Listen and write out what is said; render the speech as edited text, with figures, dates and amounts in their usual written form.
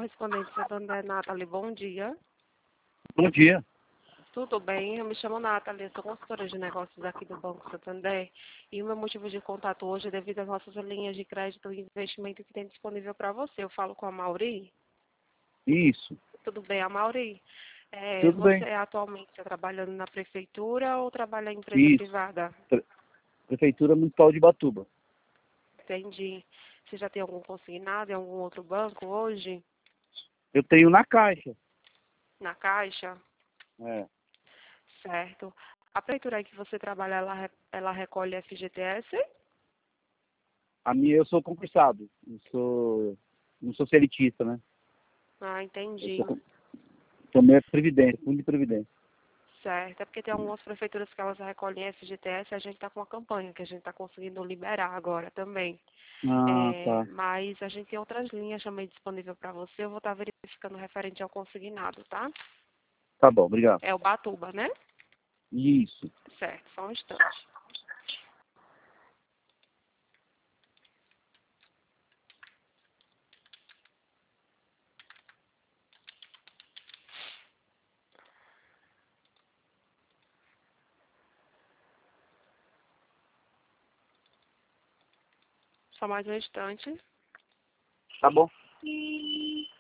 correspondente Santander, Nathalie, bom dia. Bom dia. Tudo bem? Eu me chamo Nathalie, sou consultora de negócios aqui do Banco Santander e o meu motivo de contato hoje é devido às nossas linhas de crédito e investimento que tem disponível para você. Eu falo com a Mauri. Isso. Tudo bem, a Mauri? Tudo Você bem. atualmente está trabalhando na prefeitura ou trabalha em empresa Isso. privada? Prefeitura Municipal de Ubatuba. Entendi. Você já tem algum consignado em algum outro banco hoje? Eu tenho na Caixa. Na Caixa? É. Certo. A prefeitura aí que você trabalha, ela recolhe FGTS? A minha, eu sou concursado. Não sou seletista, né? Ah, Eu entendi. sou, também é Previdência, Fundo de Previdência. Certo. É porque tem algumas prefeituras que elas recolhem FGTS e a gente está com uma campanha que a gente está conseguindo liberar agora também. Ah, tá. Mas a gente tem outras linhas também disponíveis para você. Eu vou estar verificando referente ao consignado, tá? Tá bom, obrigado. É o Batuba, né? Isso. Certo, só um instante. Só mais um instante. Tá bom.